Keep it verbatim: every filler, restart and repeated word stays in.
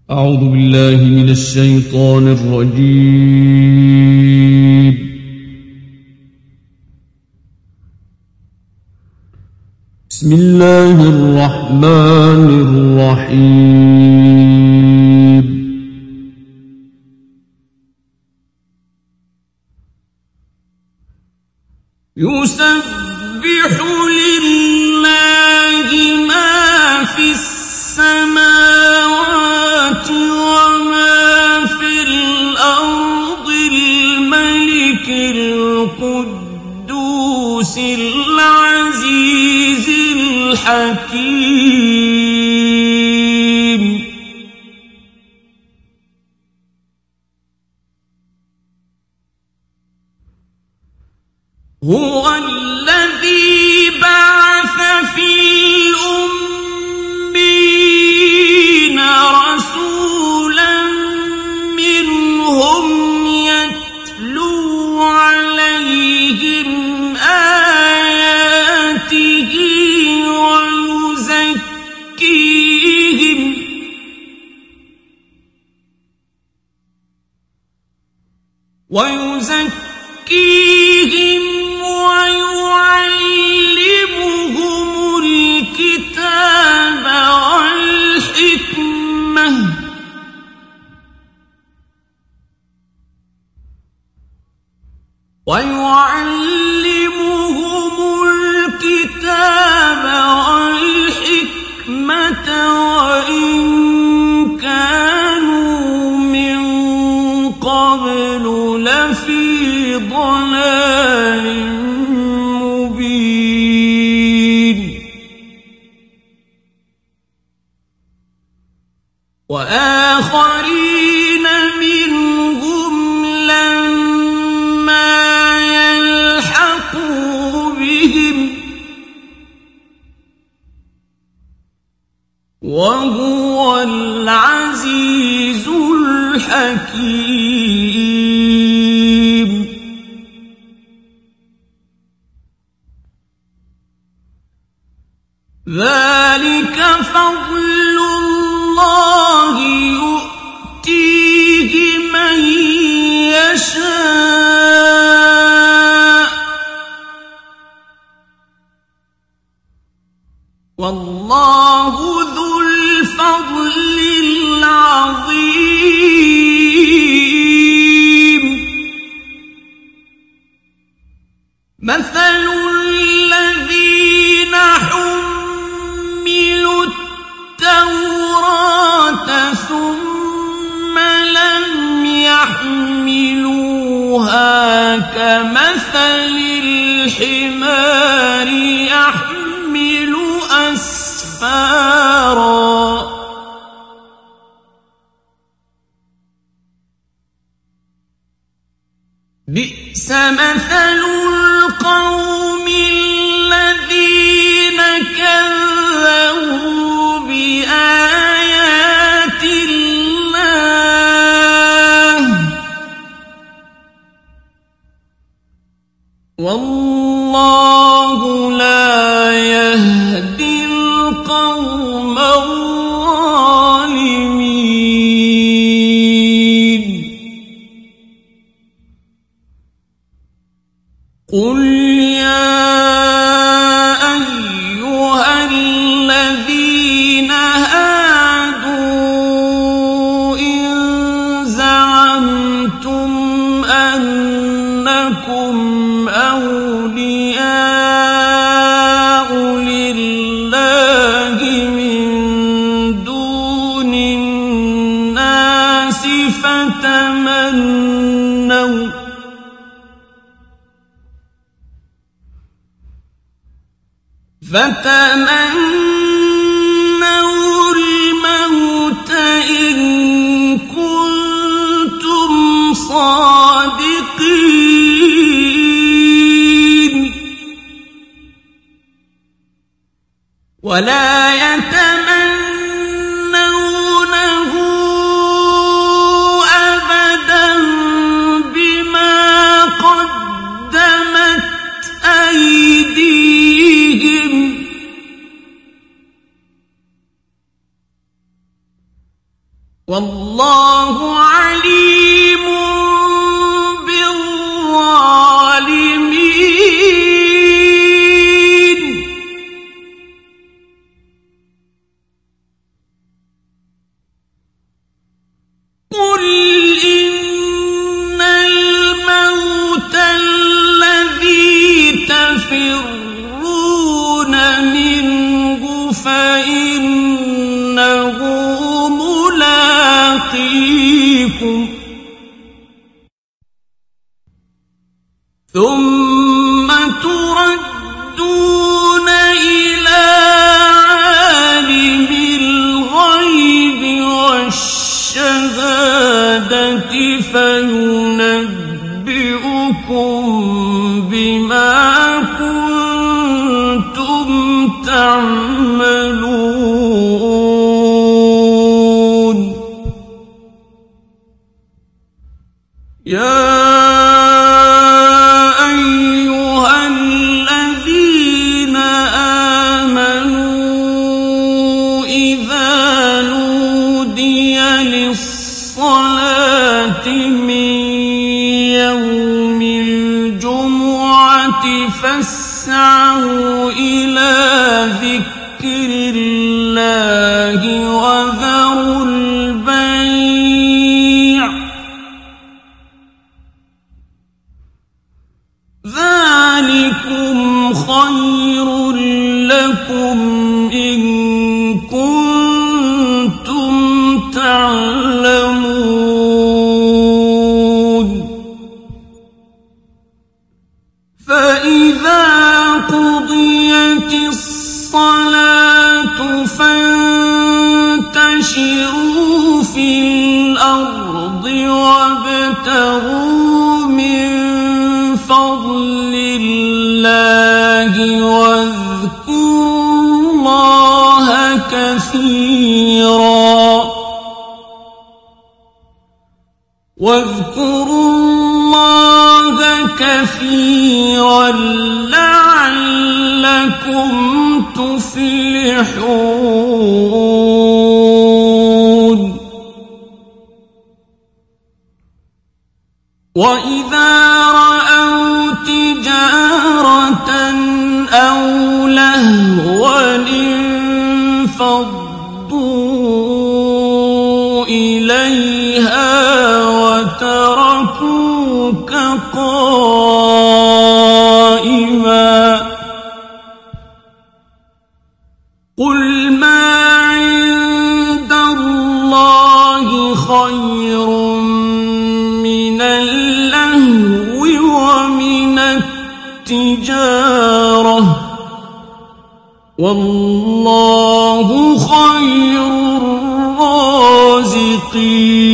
أعوذ بالله من الشيطان الرجيم. بسم الله الرحمن الرحيم. يسبح لله ما في السماوات وما في الأرض الملك القدوس العزيز الحكيم. هو الذي بعث في الأمين رسولا منهم يتلو عليهم آياته ويزكيهم ويزكيهم ويعلمهم الكتاب والحكمة ويعلمهم الكتاب والحكمة وإن كانوا من قبل لفي ضلال مبين. وآخرين منهم لما يلحقوا بهم وهو العزيز الحكيم. ذلك فضل الله يؤتيه من يشاء والله ذو الفضل العظيم. مثل الذين حملوا التوراة ثم لم يحملوها كمثل الحمار يحمل أسفارا بئس مثل القوم الذين كذبوا بآيات الله والله لا يهدي القوم الظالمين. قل يا أيها الذين هادوا إن زعمتم أنكم أولياء لله من دون الناس فتمنوا فتمنوا الموت إن كنتم صادقين ولا يتمنونه أبدا بما قدمت أيديهم والله عليم بالظالمين قل إن الموت الذي تفرون منه فإنه ملاقيكم ثم تردون إلى عالم الغيب والشهادة فينبئكم بما كنتم تعملون يا أيها الذين آمنوا إذا نودي للصلاة من يوم الجمعة فاسعوا إلى ذكر الله وذروا البيع ذلكم خير لكم إن كنتم تعلمون فإذا قضيت الصلاة فانتشروا في الأرض وابتغوا من فضل الله واذكروا الله كثيرا واذكروا الله كثيرا لعلكم تفلحون وإذا رأوا تجارة أو لهوا انفضوا إليها وتركوك قائما قل ما عند الله خير من اللهو ومن التجارة والله خير الرازقين